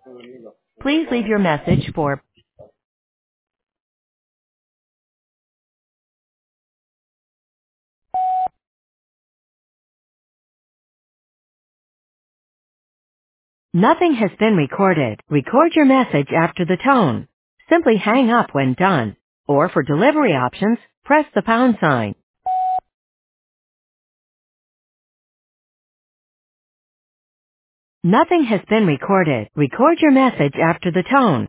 Please leave your message for Nothing has been recorded. Record your message after the tone. Simply hang up when done. Or for delivery options, press the pound sign. Nothing has been recorded. Record your message after the tone.